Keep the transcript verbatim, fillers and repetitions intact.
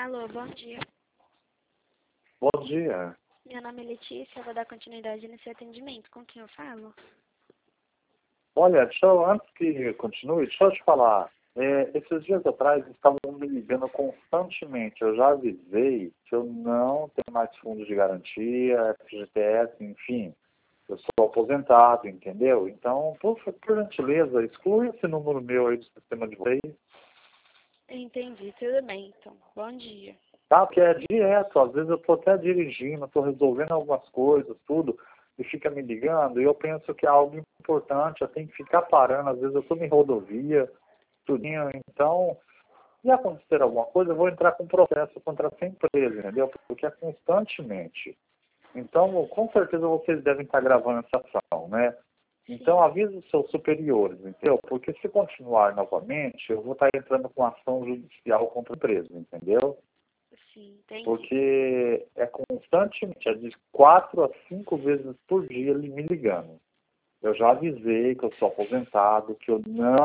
Alô, bom dia. Bom dia. Meu nome é Letícia, eu vou dar continuidade nesse atendimento. Com quem eu falo? Olha, deixa eu, antes que continue, deixa eu te falar. É, esses dias atrás estavam me ligando constantemente. Eu já avisei que eu não tenho mais fundo de garantia, F G T S, enfim. Eu sou aposentado, entendeu? Então, por, por gentileza, exclui esse número meu aí do sistema de vocês. Entendi, tudo bem, então. Bom dia. Tá? Porque é direto, às vezes eu estou até dirigindo, estou resolvendo algumas coisas, tudo, e fica me ligando, e eu penso que é algo importante, eu tenho que ficar parando, às vezes eu estou em rodovia, tudinho, então, se acontecer alguma coisa, eu vou entrar com processo contra essa empresa, entendeu? Porque é constantemente. Então, com certeza vocês devem estar gravando essa ação, né? Então, avise os seus superiores, entendeu? Porque se continuar novamente, eu vou estar entrando com ação judicial contra a empresa, entendeu? Sim, entendi. Porque é constantemente, é de quatro a cinco vezes por dia ele me ligando. Eu já avisei que eu sou aposentado, que eu não